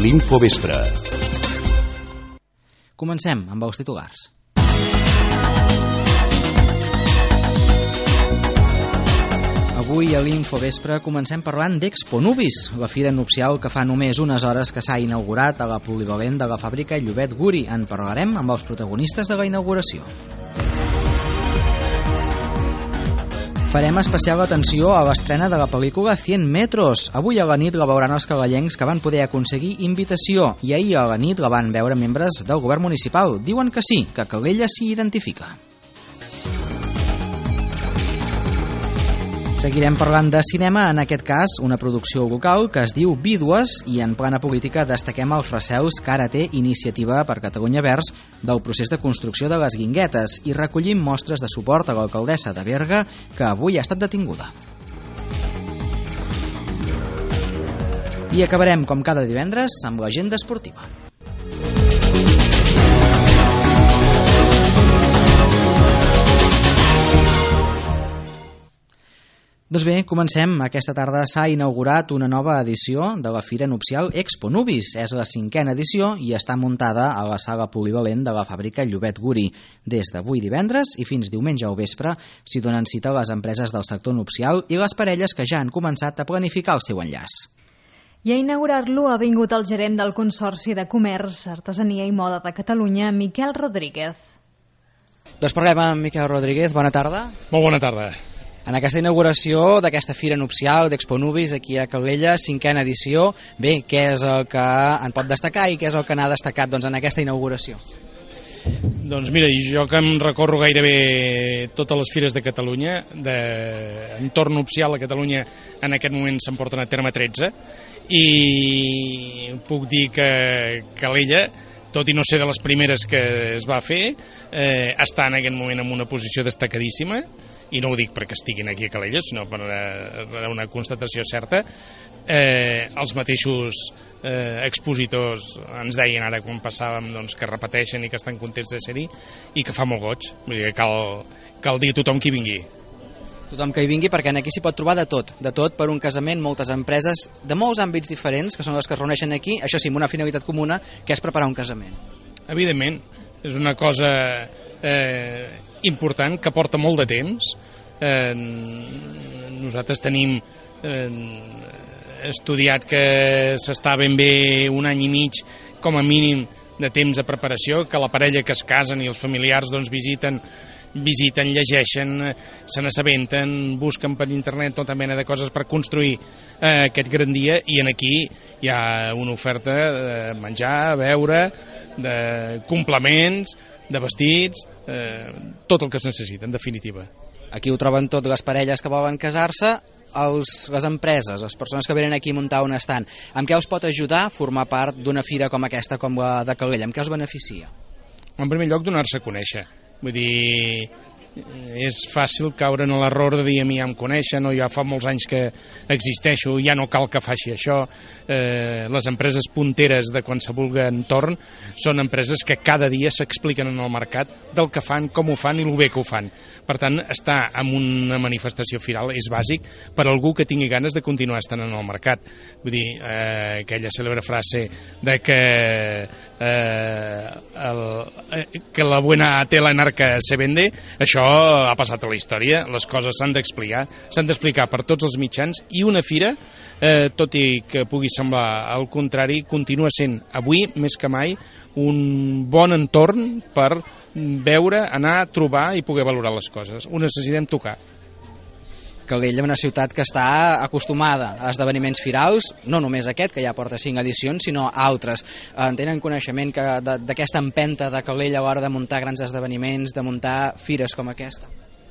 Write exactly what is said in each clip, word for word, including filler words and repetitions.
l'Infovespre. Comencem amb els titulars. Avui a l'Infovespre comencem parlant d'Expo Nubis, la fira nupcial que fa només unes hores que s'ha inaugurat a la polivalent de la fàbrica Llobet Guri. En parlarem amb els protagonistes de la inauguració. Farem especial atenció a l'estrena de la pel·lícula cent metros. Avui a la nit la veuran els calellencs que van poder aconseguir invitació i ahir a la nit la van veure membres del govern municipal. Diuen que sí, que Calella s'hi identifica. Seguirem parlant de cinema, en aquest cas una producció local que es diu Vídues, i en plana política destaquem els recels que ara té Iniciativa per Catalunya Verds del procés de construcció de les Guinguetes i recollim mostres de suport a l'alcaldessa de Berga, que avui ha estat detinguda. I acabarem, com cada divendres, amb l'agenda esportiva. Doncs bé, comencem. Aquesta tarda s'ha inaugurat una nova edició de la fira nupcial Expo Nubis. És la cinquena edició i està muntada a la sala polivalent de la fàbrica Llobet Guri. Des d'avui divendres i fins diumenge al vespre s'hi donen cita les empreses del sector nupcial i les parelles que ja han començat a planificar el seu enllaç. I a inaugurar-lo ha vingut el gerent del Consorci de Comerç, Artesania i Moda de Catalunya, Miquel Rodríguez. Doncs parlem amb Miquel Rodríguez. Bona tarda. Molt bona tarda. En aquesta inauguració d'aquesta fira nupcial d'Expo Nubis aquí a Calella, cinquena edició, bé, què és el que en pot destacar i què és el que n'ha destacat doncs, en aquesta inauguració? Doncs mira, jo que em recorro gairebé totes les fires de Catalunya, d'entorn nupcial a Catalunya en aquest moment se'n porten a terme tretze, i puc dir que Calella, tot i no ser de les primeres que es va fer, eh, està en aquest moment en una posició destacadíssima, i no ho dic perquè estiguin aquí a Calella, sinó per una, una constatació certa. Eh, els mateixos eh, expositors ens deien ara quan passàvem doncs, que repeteixen i que estan contents de ser-hi i que fa molt goig. Vull dir, cal, cal dir a tothom qui vingui. Tothom que hi vingui, perquè aquí s'hi pot trobar de tot, de tot per un casament, moltes empreses de molts àmbits diferents, que són les que es reuneixen aquí, això sí, amb una finalitat comuna, que és preparar un casament. Evidentment, és una cosa eh, important, que porta molt de temps. Eh, nosaltres tenim eh, estudiat que s'està ben bé un any i mig, com a mínim, de temps de preparació, que la parella que es casen i els familiars doncs, visiten visiten, llegeixen, se n'assabenten, busquen per internet tota mena de coses per construir eh, aquest gran dia, i en aquí hi ha una oferta de menjar, beure, de complements, de vestits, eh, tot el que es necessita, en definitiva. Aquí ho troben tot les parelles que volen casar-se, els, les empreses, les persones que venen aquí a muntar un estand. Amb què us pot ajudar a formar part d'una fira com aquesta, com la de Calella? Amb què us beneficia? En primer lloc, donar-se a conèixer. Vull dir, és fàcil caure en l'error de dir a mi ja em coneixen o ja fa molts anys que existeixo, ja no cal que faci això. Eh, les empreses punteres de qualsevol entorn són empreses que cada dia s'expliquen en el mercat del que fan, com ho fan i el bé que ho fan. Per tant, estar en una manifestació firal és bàsic per a algú que tingui ganes de continuar estant en el mercat. Vull dir, eh, aquella cèlebre frase de que eh, el, eh, que la buena tela narca se vende, això ha passat a la història, les coses s'han d'explicar, s'han d'explicar per tots els mitjans, i una fira, eh, tot i que pugui semblar al contrari, continua sent avui, més que mai, un bon entorn per veure, anar, trobar i poder valorar les coses. Ho necessitem tocar. Calella, una ciutat que està acostumada a esdeveniments firals, no només aquest, que ja porta cinc edicions, sinó altres. En tenen coneixement que d'aquesta empenta de Calella a l'hora de muntar grans esdeveniments, de muntar fires com aquesta?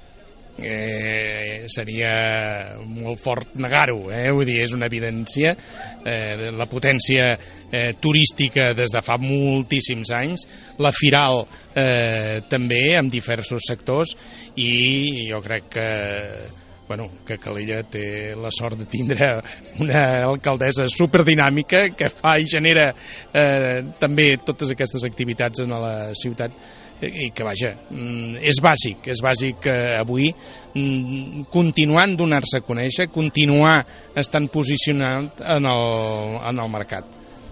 Eh, seria molt fort negar-ho, eh? Vull dir, és una evidència, eh, la potència eh, turística des de fa moltíssims anys, la firal eh, també amb diversos sectors, i jo crec que bueno, que Calella té la sort de tindre una alcaldessa superdinàmica que fa i genera eh, també totes aquestes activitats en la ciutat, i que vaja, és bàsic, és bàsic que avui continuant donar-se a conèixer, continuar estant posicionat en el, en el mercat.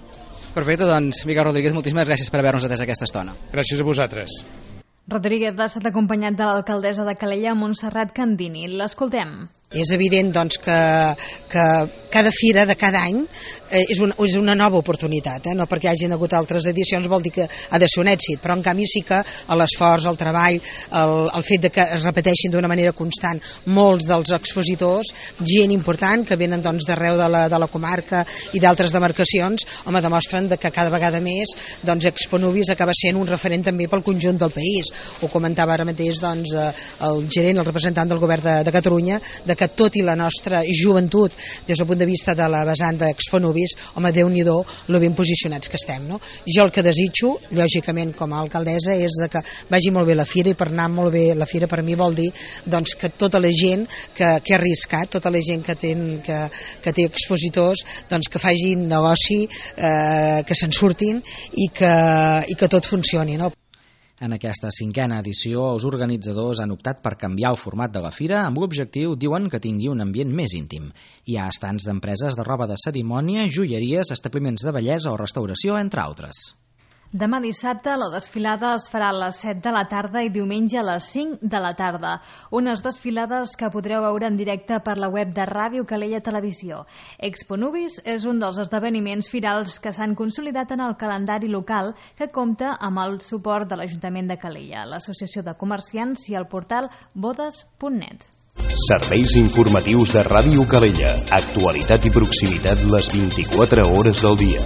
Perfecte, doncs Miquel Rodríguez, moltíssimes gràcies per haver-nos atès aquesta estona. Gràcies a vosaltres. Rodríguez ha estat acompanyat de l'alcaldessa de Calella, Montserrat Candini. L'escoltem. És evident doncs, que, que cada fira de cada any eh, és, un, és una nova oportunitat, eh? No perquè hagin hagut altres edicions vol dir que ha de ser un èxit, però en canvi sí que l'esforç, el treball, el, el fet de que es repeteixin d'una manera constant molts dels expositors, gent important que venen doncs, d'arreu de, la, de la comarca i d'altres demarcacions, home, demostren de que cada vegada més doncs, Expo Nubis acaba sent un referent també pel conjunt del país. Ho comentava ara mateix doncs, el gerent, el representant del govern de, de Catalunya, de que tot i la nostra joventut des del punt de vista de la vessant d'Expo Nubis, home, Déu-n'hi-do lo ben posicionats que estem, no? Jo el que desitjo, lògicament com a alcaldessa, és de que vagi molt bé la fira, i per anar molt bé la fira per mi vol dir doncs, que tota la gent que, que ha arriscat, tota la gent que, ten, que, que té expositors, doncs que facin negoci, eh, que se'n surtin i que, i que tot funcioni, no? En aquesta cinquena edició, els organitzadors han optat per canviar el format de la fira amb l'objectiu, diuen, que tingui un ambient més íntim. Hi ha estants d'empreses de roba de cerimònia, joieries, establiments de bellesa o restauració, entre altres. Demà dissabte la desfilada es farà a les set de la tarda i diumenge a les cinc de la tarda. Unes desfilades que podreu veure en directe per la web de Ràdio Calella Televisió. Expo Nubis és un dels esdeveniments firals que s'han consolidat en el calendari local, que compta amb el suport de l'Ajuntament de Calella, l'Associació de Comerciants i el portal bodes punt net. Serveis informatius de Ràdio Calella. Actualitat i proximitat les vint-i-quatre hores del dia.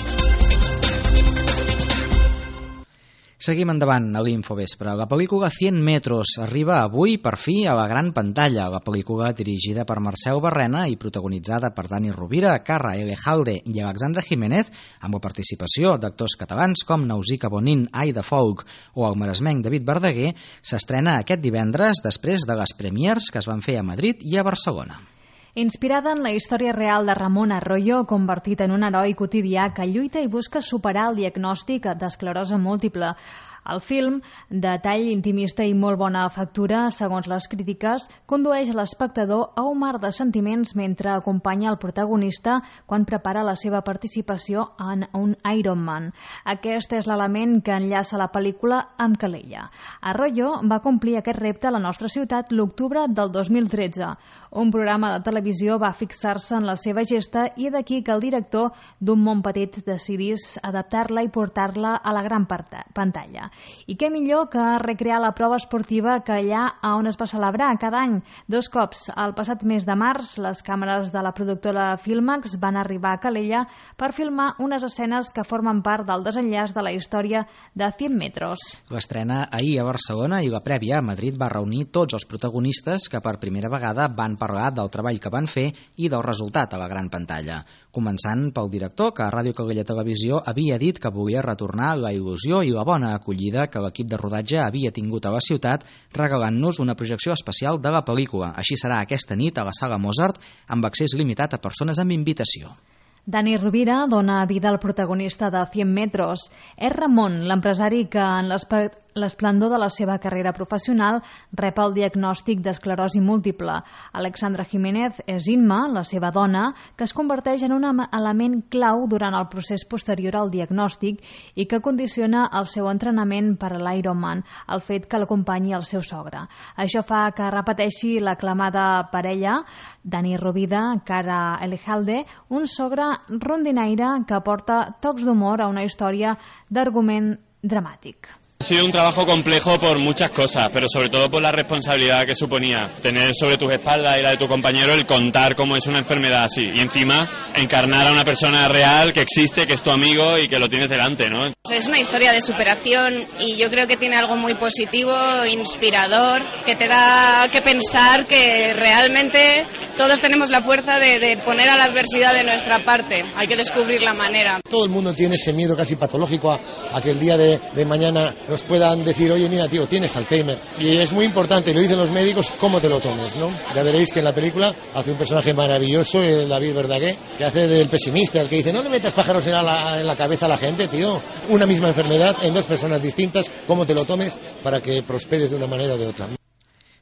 Seguim endavant a l'Infovespre. La pel·lícula cent metros arriba avui, per fi, a la gran pantalla. La pel·lícula, dirigida per Mercè Barrena i protagonitzada per Dani Rovira, Carra Elejalde i Alexandra Jiménez, amb la participació d'actors catalans com Nausicaa Bonin, Aida Folk o el maresmenc David Verdaguer, s'estrena aquest divendres després de les premiers que es van fer a Madrid i a Barcelona. Inspirada en la història real de Ramon Arroyo, convertit en un heroi quotidià que lluita i busca superar el diagnòstic d'esclerosi múltiple. El film, de tall intimista i molt bona factura, segons les crítiques, condueix l'espectador a un mar de sentiments mentre acompanya el protagonista quan prepara la seva participació en un Ironman. Aquest és l'element que enllaça la pel·lícula amb Calella. Arroyo va complir aquest repte a la nostra ciutat l'octubre del dos mil tretze. Un programa de televisió va fixar-se en la seva gesta i d'aquí que el director d'Un món petit decidís adaptar-la i portar-la a la gran pantalla. I què millor que recrear la prova esportiva que allà on es va celebrar cada any. Dos cops, el passat mes de març, les càmeres de la productora Filmax van arribar a Calella per filmar unes escenes que formen part del desenllaç de la història de cent metros. L'estrena ahir a Barcelona i la prèvia a Madrid va reunir tots els protagonistes que per primera vegada van parlar del treball que van fer i del resultat a la gran pantalla. Començant pel director, que a Ràdio Calella Televisió havia dit que volia retornar la il·lusió i la bona acollida que l'equip de rodatge havia tingut a la ciutat, regalant-nos una projecció especial de la pel·lícula. Així serà aquesta nit a la Sala Mozart, amb accés limitat a persones amb invitació. Dani Rovira dona vida al protagonista de cent metros. És Ramon, l'empresari que en l'esplendor de la seva carrera professional rep el diagnòstic d'esclerosi múltiple. Alexandra Jiménez és Imma, la seva dona, que es converteix en un element clau durant el procés posterior al diagnòstic i que condiciona el seu entrenament per a l'Ironman, el fet que l'acompanyi el seu sogre. Això fa que repeteixi l'aclamada parella, Dani Rovira, Cara Elejalde, un sogre rondinaire que aporta tocs d'humor a una història d'argument dramàtic. Ha sido un trabajo complejo por muchas cosas, pero sobre todo por la responsabilidad que suponía tener sobre tus espaldas y la de tu compañero el contar cómo es una enfermedad así y encima encarnar a una persona real que existe, que es tu amigo y que lo tienes delante, ¿no? Es una historia de superación y yo creo que tiene algo muy positivo, inspirador, que te da que pensar que realmente todos tenemos la fuerza de, de poner a la adversidad de nuestra parte. Hay que descubrir la manera. Todo el mundo tiene ese miedo casi patológico a, a que el día de, de mañana nos puedan decir, oye, mira, tío, tienes Alzheimer. Y es muy importante, lo dicen los médicos, cómo te lo tomes, ¿no? Ya veréis que en la película hace un personaje maravilloso, el David Verdaguer, que hace del pesimista, el que dice, no le metas pájaros en la, en la cabeza a la gente, tío. Una misma enfermedad en dos personas distintas, cómo te lo tomes para que prosperes de una manera o de otra.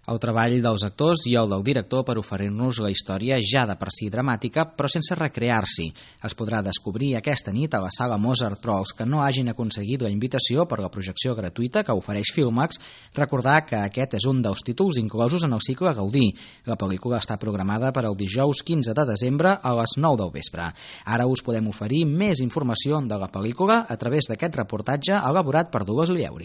El treball dels actors i el del director per oferir-nos la història ja de per si dramàtica, però sense recrear-s'hi. Es podrà descobrir aquesta nit a la Sala Mozart, però els que no hagin aconseguit la invitació per la projecció gratuïta que ofereix Filmax, recordar que aquest és un dels títols inclosos en el cicle Gaudí. La pel·lícula està programada per al dijous quinze de desembre a les nou del vespre. Ara us podem oferir més informació de la pel·lícula a través d'aquest reportatge elaborat per Dolors Lleuri.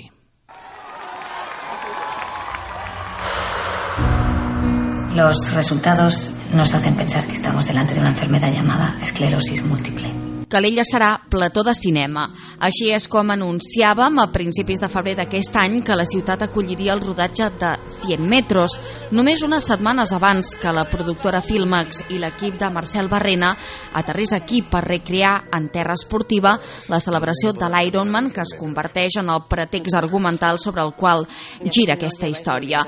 Los resultados nos hacen pensar que estamos delante de una enfermedad llamada esclerosis múltiple. Calella serà plató de cinema. Així és com anunciàvem a principis de febrer d'aquest any que la ciutat acolliria el rodatge de cent metros, només unes setmanes abans que la productora Filmax i l'equip de Marcel Barrena aterrés aquí per recrear en terra esportiva la celebració de l'Ironman, que es converteix en el pretext argumental sobre el qual gira aquesta història.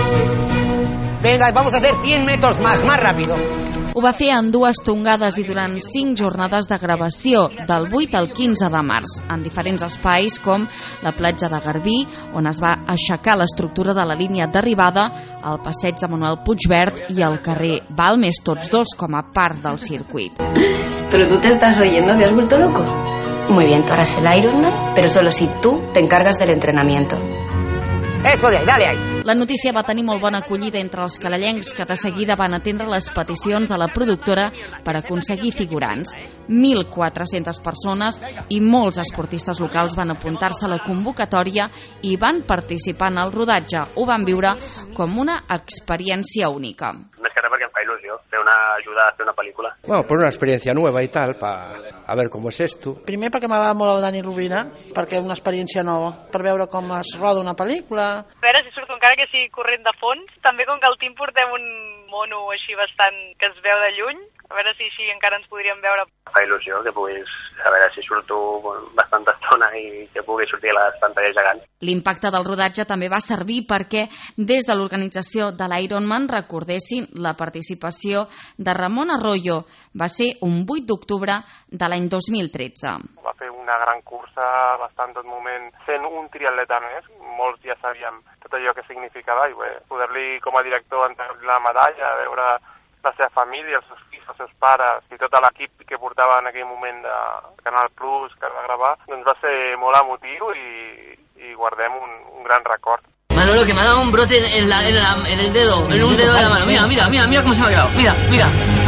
Venga, vamos a hacer cien metros más, más rápido. Ho va fer en dues tongades i durant cinc jornades de gravació, del vuit al quinze de març, en diferents espais com la platja de Garbí, on es va aixecar l'estructura de la línia d'arribada, el passeig de Manuel Puigverd i el carrer Balmes, tots dos com a part del circuit. Pero tú te estás oyendo, ¿te has vuelto loco? Muy bien, tú harás el Ironman, pero solo si tú te encargas del entrenamiento. Eso de ahí, dale ahí. La notícia va tenir molt bona acollida entre els calellencs, que de seguida van atendre les peticions de la productora per aconseguir figurants. mil quatre-centes persones i molts esportistes locals van apuntar-se a la convocatòria i van participar en el rodatge. Ho van viure com una experiència única. Més que res perquè em fa il·lusió fer una ajuda a fer una pel·lícula. Bueno, por una experiencia nueva y tal, para a ver cómo es esto. Primer perquè m'agrada molt el Dani Rovira, perquè és una experiència nova, per veure com es roda una pel·lícula. A veure si surto encara que sigui corrent de fons. També com que al team portem un mono així bastant que es veu de lluny, a veure si així encara ens podríem veure. Fa il·lusió que puguis, a veure si surto bastanta estona i que pugui sortir a les pantalles gegants. L'impacte del rodatge també va servir perquè des de l'organització de l'Ironman recordessin la participació de Ramon Arroyo. Va ser un vuit d'octubre de l'any dos mil tretze. Va fer una gran cursa, bastant tot moment, sent un triatleta més. Molts ja sabíem tot allò que significava i bé, poder-li com a director entregar la medalla, veure la seva família, els seus fills, els seus pares i tot l'equip que portava en aquell moment de Canal Plus que va gravar, doncs va ser molt emotiu i, i guardem un, un gran record. Manolo, que me ha dado un brote en, la, en, la, en el dedo, en un dedo de la mano. Mira, mira, mira, mira cómo se me ha quedado. Mira, mira.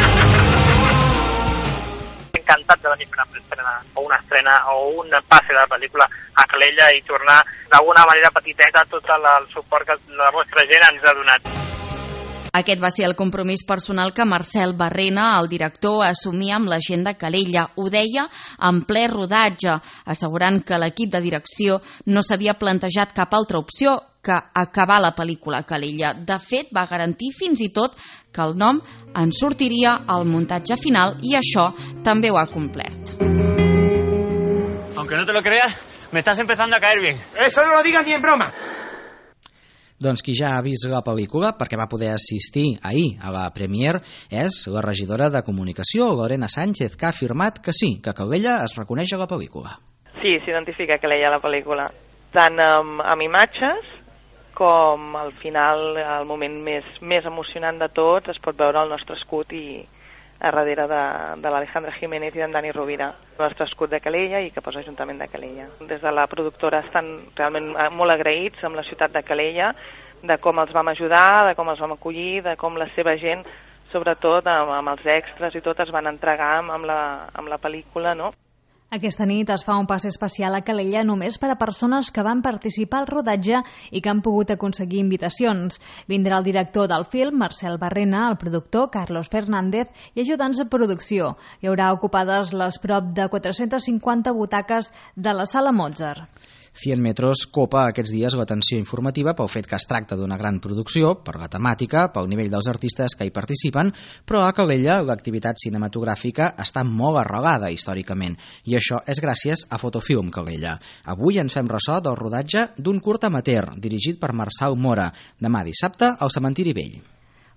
Encantat de venir a una estrena o una estrena o un passe de la pel·lícula a Calella i tornar d'alguna manera petiteta tot el, el suport que la vostra gent ens ha donat. Aquest va ser el compromís personal que Marcel Barrena, el director, assumia amb la gent de Calella. Ho deia en ple rodatge, assegurant que l'equip de direcció no s'havia plantejat cap altra opció que acabar la pel·lícula a Calella. De fet, va garantir fins i tot que el nom en sortiria al muntatge final i això també ho ha complert. Aunque no te lo creas, me estás empezando a caer bien. Eso no lo digas ni en broma. Doncs qui ja ha vist la pel·lícula, perquè va poder assistir ahir a la premiere, és la regidora de Comunicació, Lorena Sánchez, que ha afirmat que sí, que Calella es reconeix a la pel·lícula. Sí, s'identifica Calella a la pel·lícula, tant amb, amb imatges com al final, el moment més, més emocionant de tots, es pot veure el nostre escut i a darrere de, de l'Alejandra Jiménez i d'en Dani Rovira, el nostre escut de Calella i que posa Ajuntament de Calella. Des de la productora estan realment molt agraïts amb la ciutat de Calella, de com els vam ajudar, de com els vam acollir, de com la seva gent, sobretot amb, amb els extras i tot, es van entregar amb, amb, la, amb la pel·lícula, no? Aquesta nit es fa un pas especial a Calella només per a persones que van participar al rodatge i que han pogut aconseguir invitacions. Vindrà el director del film, Marcel Barrena, el productor, Carlos Fernández, i ajudants de producció. Hi haurà ocupades les prop de quatre-centes cinquanta butaques de la Sala Mozart. cent metros copa aquests dies l'atenció informativa pel fet que es tracta d'una gran producció, per la temàtica, pel nivell dels artistes que hi participen, però a Calella l'activitat cinematogràfica està molt arrelada històricament, i això és gràcies a Fotofilm Calella. Avui ens fem ressò del rodatge d'un curt amateur dirigit per Marçal Mora, demà dissabte al Cementiri Vell.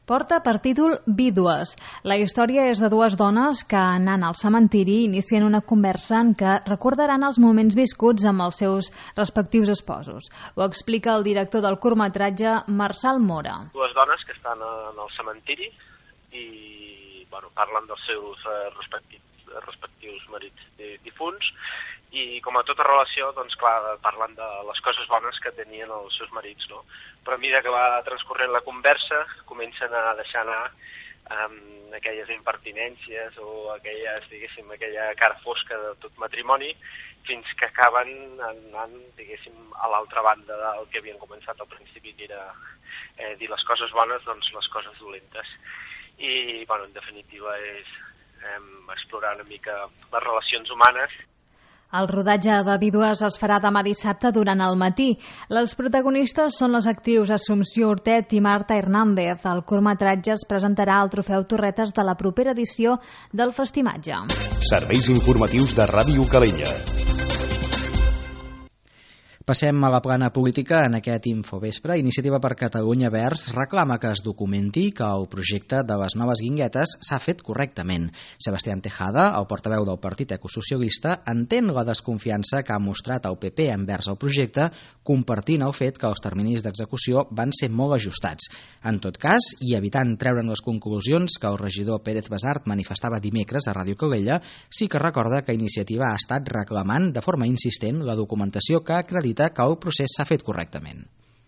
Porta per títol Vídues. La història és de dues dones que, anant al cementiri, inicien una conversa en què recordaran els moments viscuts amb els seus respectius esposos. Ho explica el director del curtmetratge, Marçal Mora. Dues dones que estan en el cementiri i bueno, parlen dels seus eh, respectius, respectius marits difunts i com a tota relació, doncs clar, parlen de les coses bones que tenien els seus marits, no? Però a mesura que va transcorrent la conversa, comencen a deixar anar um, aquelles impertinències o aquelles, diguéssim, aquella cara fosca de tot matrimoni, fins que acaben anant, diguéssim, a l'altra banda del que havien començat al principi, que era eh, dir les coses bones, doncs les coses dolentes. I, bueno, en definitiva, és eh, explorar una mica les relacions humanes. El rodatge de Vídues es farà demà dissabte durant el matí. Les protagonistes són les actrius Assumpció Ortet i Marta Hernández. El curtmetratge es presentarà al Trofeu Torretes de la propera edició del Festimatge. Serveis informatius de Ràdio Calella. Passem a la plana política en aquest Infovespre. Iniciativa per Catalunya Verds reclama que es documenti que el projecte de les noves guinguetes s'ha fet correctament. Sebastián Tejada, el portaveu del Partit Ecosocialista, entén la desconfiança que ha mostrat el P P envers el projecte, compartint el fet que els terminis d'execució van ser molt ajustats. En tot cas, i evitant treure'n les conclusions que el regidor Pérez Basart manifestava dimecres a Ràdio Calella, sí que recorda que Iniciativa ha estat reclamant de forma insistent la documentació que acredita que el procés s'ha fet correctament.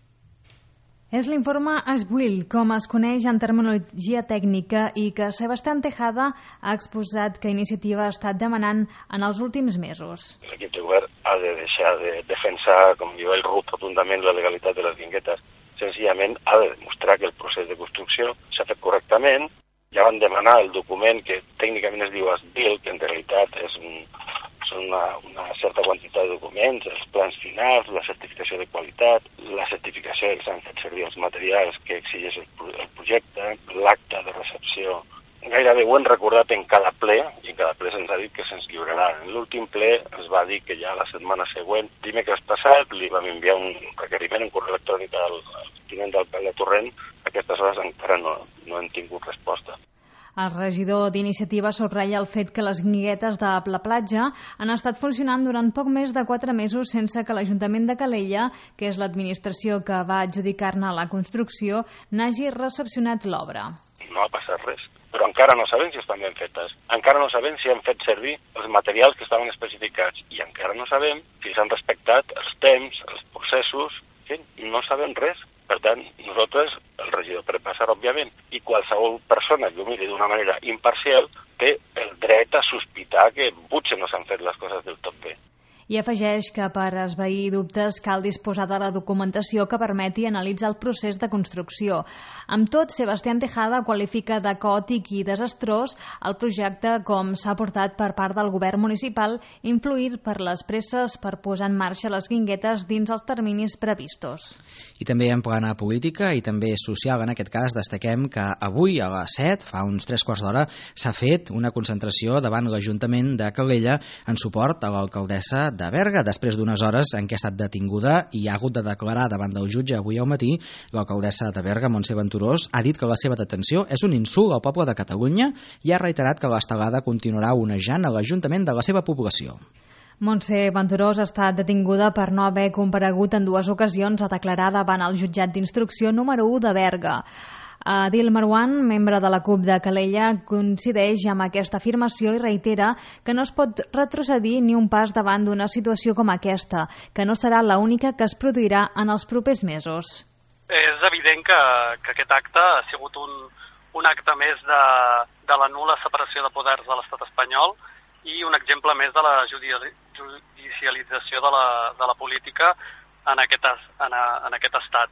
És l'informe Ashwill, com es coneix en terminologia tècnica, i que Sebastián Tejada ha exposat que Iniciativa ha estat demanant en els últims mesos. L'equip de govern ha de deixar de defensar, com diu el R U P, rotundament la legalitat de les guinguetes. Senzillament ha de demostrar que el procés de construcció s'ha fet correctament. Ja van demanar el document que tècnicament es diu Ashwill, que en realitat és un són una, una certa quantitat de documents, els plans finals, la certificació de qualitat, la certificació que s'han fet servir els materials que exigeix el, el projecte, l'acte de recepció. Gairebé ho hem recordat en cada ple, i en cada ple se'ns ha dit que se'ns lliurarà. En l'últim ple es va dir que ja la setmana següent, dimecres passat, li vam enviar un requeriment en correu electrònic al, al tinent d'alcalde Torrent. A aquestes hores encara no, no hem tingut resposta. El regidor d'Iniciativa subratlla el fet que les guinguetes de la platja han estat funcionant durant poc més de quatre mesos sense que l'Ajuntament de Calella, que és l'administració que va adjudicar-ne la construcció, n'hagi recepcionat l'obra. No ha passat res, però encara no sabem si estan ben fetes. Encara no sabem si han fet servir els materials que estaven especificats i encara no sabem si s'han respectat els temps, els processos, en fi, no sabem res. Per tant, nosaltres, el regidor Pérez Basart, òbviament, i qualsevol persona que ho miri d'una manera imparcial, té el dret a sospitar que potser no s'han fet les coses del tot bé. I afegeix que per esvair dubtes cal disposar de la documentació que permeti analitzar el procés de construcció. Amb tot, Sebastián Tejada qualifica de caòtic i desastrós el projecte com s'ha portat per part del govern municipal, influït per les presses per posar en marxa les guinguetes dins els terminis previstos. I també en plana política i també social, en aquest cas, destaquem que avui a les set, fa uns tres quarts d'hora, s'ha fet una concentració davant l'Ajuntament de Calella en suport a l'alcaldessa de Berga. Després d'unes hores en què ha estat detinguda i ha hagut de declarar davant del jutge avui al matí, l'alcaldessa de Berga, Montse Venturós, ha dit que la seva detenció és un insult al poble de Catalunya i ha reiterat que l'estelada continuarà onejant a l'Ajuntament de la seva població. Montse Venturós ha estat detinguda per no haver comparegut en dues ocasions a declarar davant el jutjat d'instrucció número u de Berga. Adil Marwan, membre de la CUP de Calella, coincideix amb aquesta afirmació i reitera que no es pot retrocedir ni un pas davant d'una situació com aquesta, que no serà l'única que es produirà en els propers mesos. És evident que, que aquest acte ha sigut un, un acte més de, de la nul·la separació de poders de l'estat espanyol i un exemple més de la judicialització de la, de la política en aquest, en, en aquest estat.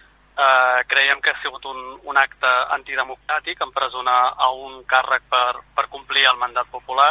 Uh, creiem que ha sigut un, un acte antidemocràtic, empresonar a un càrrec per, per complir el mandat popular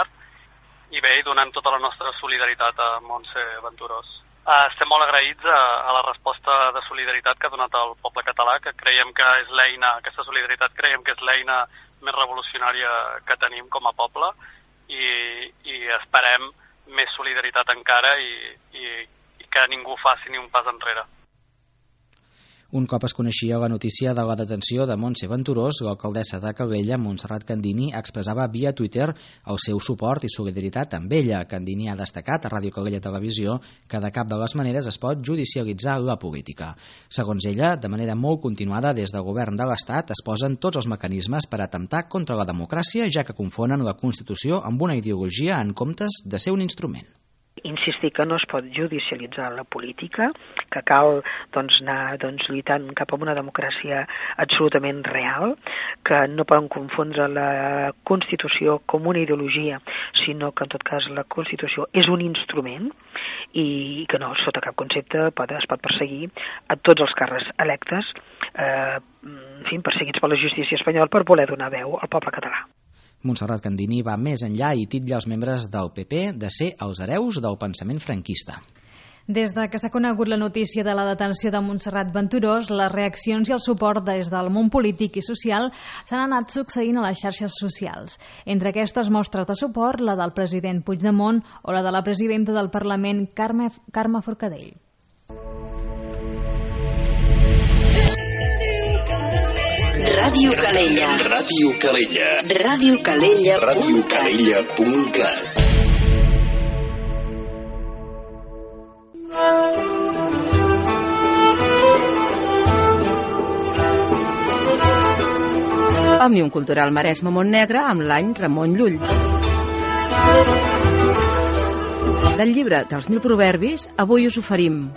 i bé, donem tota la nostra solidaritat a Montse Venturós. Uh, estem molt agraïts a, a la resposta de solidaritat que ha donat el poble català, que creiem que és l'eina, aquesta solidaritat creiem que és l'eina més revolucionària que tenim com a poble i, i esperem més solidaritat encara i, i, i que ningú faci ni un pas enrere. Un cop es coneixia la notícia de la detenció de Montse Venturós, l'alcaldessa de Calella, Montserrat Candini, expressava via Twitter el seu suport i solidaritat amb ella. Candini ha destacat a Ràdio Calella Televisió que de cap de les maneres es pot judicialitzar la política. Segons ella, de manera molt continuada des del govern de l'Estat es posen tots els mecanismes per atemptar contra la democràcia, ja que confonen la Constitució amb una ideologia en comptes de ser un instrument. Insistir que no es pot judicialitzar la política, que cal doncs, anar doncs, lluitant cap a una democràcia absolutament real, que no poden confondre la Constitució com una ideologia, sinó que en tot cas la Constitució és un instrument i que no, sota cap concepte pot, es pot perseguir a tots els càrrecs electes, eh, en fi, perseguits per la justícia espanyola per voler donar veu al poble català. Montserrat Candini va més enllà i titlla els membres del P P de ser els hereus del pensament franquista. Des de que s'ha conegut la notícia de la detenció de Montserrat Venturós, les reaccions i el suport des del món polític i social s'han anat succeint a les xarxes socials. Entre aquestes mostres de suport, la del president Puigdemont o la de la presidenta del Parlament, Carme, Carme Forcadell. Ràdio Calella. Ràdio Calella. Ràdio Calella. Ràdio Calella punt cat. Òmnium Cultural Maresme Montnegre amb l'any Ramon Llull. Del llibre dels mil proverbis, avui us oferim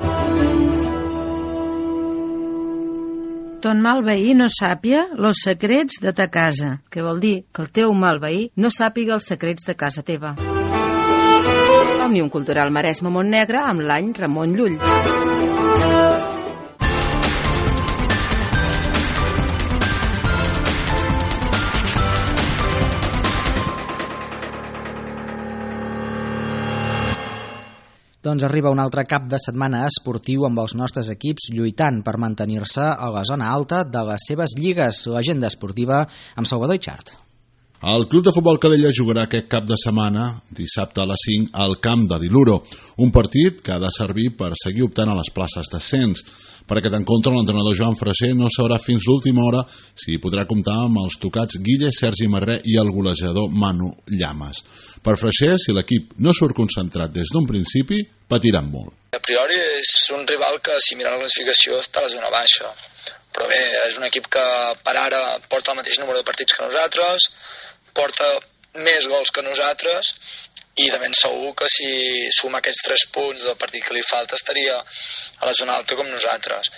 Ton mal veí no sàpia los secrets de ta casa, que vol dir que el teu mal veí no sàpiga els secrets de casa teva. Òmnium Cultural Maresme Montnegre amb l'any Ramon Llull. Doncs arriba un altre cap de setmana esportiu amb els nostres equips lluitant per mantenir-se a la zona alta de les seves lligues. L'agenda esportiva amb Salvador Itxart. El Club de Futbol Calella jugarà aquest cap de setmana, dissabte a les cinc, al camp de l'Iluro, un partit que ha de servir per seguir optant a les places d'ascens. Per aquest encontre, l'entrenador Joan Freser no sabrà fins l'última hora si podrà comptar amb els tocats Guille, Sergi Marré i el golejador Manu Llamas. Per Freser, si l'equip no surt concentrat des d'un principi, patiran molt. A priori és un rival que, si mira la classificació, està a la zona baixa. Però bé, és un equip que per ara porta el mateix número de partits que nosaltres, porta més gols que nosaltres, i de ben segur que si suma aquests tres punts del partit que li falta estaria a la zona alta com nosaltres.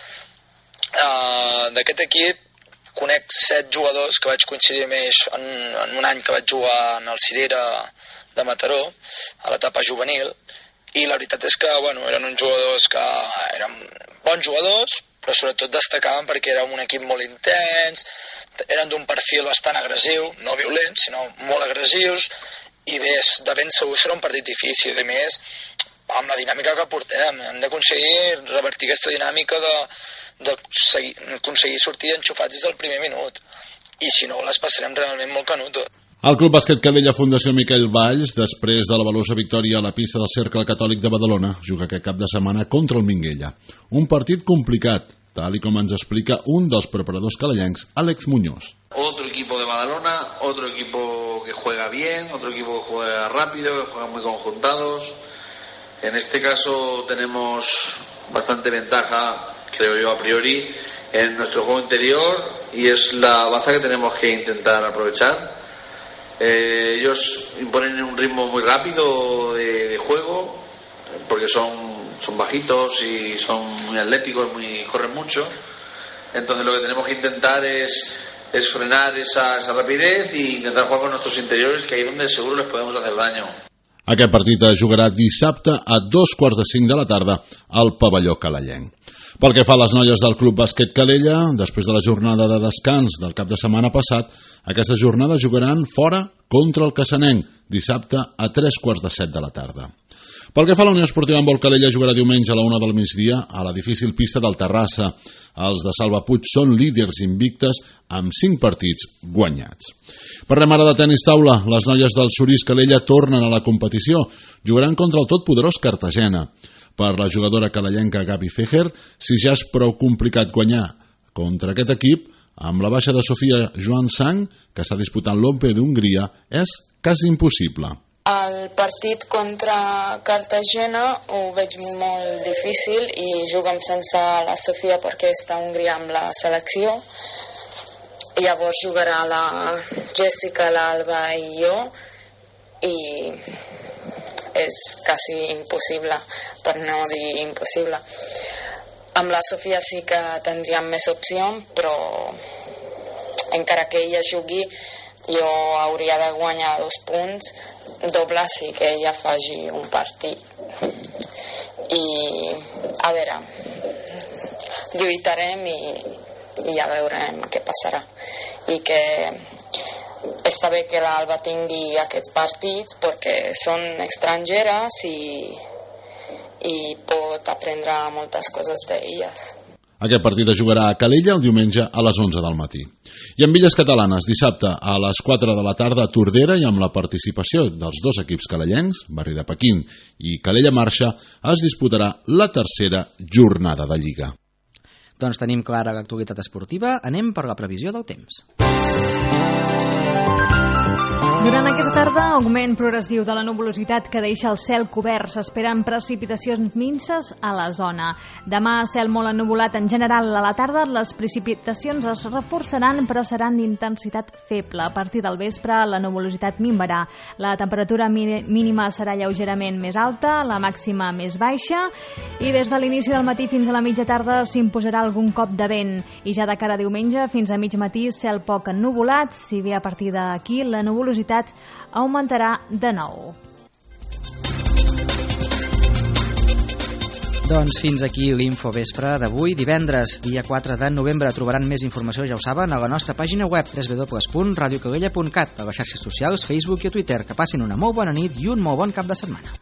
Uh, D'aquest equip conec set jugadors que vaig coincidir amb ells en, en un any que vaig jugar en el Cirera de Mataró, a l'etapa juvenil, i la veritat és que bueno, eren uns jugadors que eren bons jugadors, però sobretot destacaven perquè érem un equip molt intens, eren d'un perfil bastant agressiu, no violent, sinó molt agressius, i bé, de ben segur serà un partit difícil. A més, amb la dinàmica que portem, hem d'aconseguir revertir aquesta dinàmica de, de seguir, aconseguir sortir enxufats des del primer minut, i si no les passarem realment molt canuto. El Club Bàsquet Calella Fundació Miquel Valls, després de la valuosa victòria a la pista del Cercle Catòlic de Badalona, juga aquest cap de setmana contra el Minguella. Un partit complicat, tal i com ens explica un dels preparadors calellencs, Àlex Muñoz. Otro equipo de Badalona, otro equipo que juega bien, otro equipo que juega rápido, que juega muy conjuntados. En este caso tenemos bastante ventaja, creo yo a priori, en nuestro juego interior, y es la baza que tenemos que intentar aprovechar. Eh, ellos imponen un ritmo muy rápido de, de juego, porque son, son bajitos y son muy atléticos, muy, corren mucho. Entonces lo que tenemos que intentar es, es frenar esa, esa rapidez e intentar jugar con nuestros interiores, que ahí es donde seguro les podemos hacer daño. Aquest partit es jugarà dissabte a dos quarts de cinc de la tarda al pavelló calellenc. Pel que fa a les noies del Club Bàsquet Calella, després de la jornada de descans del cap de setmana passat, aquesta jornada jugaran fora contra el Cassanenc, dissabte a tres quarts de set de la tarda. Pel que fa a la Unió Esportiva Handbol Calella, jugarà diumenge a la una del migdia a la difícil pista del Terrassa. Els de Salva Puig són líders invictes amb cinc partits guanyats. Parlem ara de tenis taula. Les noies del Surís Calella tornen a la competició. Jugaran contra el totpoderós Cartagena. per la jugadora calellenca Gabi Fejer. Si ja és prou complicat guanyar contra aquest equip, amb la baixa de Sofia Joan Sang, que està disputant l'Open d'Hongria, és quasi impossible. El partit contra Cartagena ho veig molt difícil i juguem sense la Sofia perquè està a Hongria amb la selecció. Llavors jugarà la Jessica, l'Alba i jo i és quasi impossible, per no dir impossible. Amb la Sofia sí que tindríem més opcions, però encara que ella jugui jo hauria de guanyar dos punts doble si que ella faci un partit. I a veure, lluitarem i, i ja veurem què passarà. I que està bé que l'Alba tingui aquests partits perquè són estrangeres i, i pot aprendre moltes coses d'elles. Aquest partit es jugarà a Calella el diumenge a les onze del matí. I en Illes Catalanes, dissabte a les quatre de la tarda a Tordera i amb la participació dels dos equips calellencs, Barrera Pequín i Calella Marxa, es disputarà la tercera jornada de Lliga. Doncs tenim clara l'actualitat esportiva, anem per la previsió del temps. Durant aquesta tarda, augment progressiu de la nuvolositat que deixa el cel cobert. S'esperen precipitacions minses a la zona. Demà, cel molt ennuvolat en general. A la tarda, les precipitacions es reforçaran, però seran d'intensitat feble. A partir del vespre, la nuvolositat minvarà. La temperatura mínima serà lleugerament més alta, la màxima més baixa, i des de l'inici del matí fins a la mitja tarda s'imposarà algun cop de vent. I ja de cara a diumenge, fins a mig matí, cel poc ennuvolat, si bé a partir d'aquí la nuvolositat augmentarà de nou. Doncs fins aquí l'Infovespre d'avui, divendres, dia quatre de novembre. Trobaran més informació, ja ho saben, a la nostra pàgina web w w w punt radio calella punt cat, a les xarxes socials, Facebook i Twitter. Que passin una molt bona nit i un molt bon cap de setmana.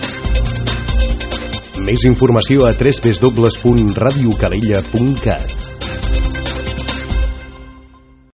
Més informació a w w w punt radio calella punt cat.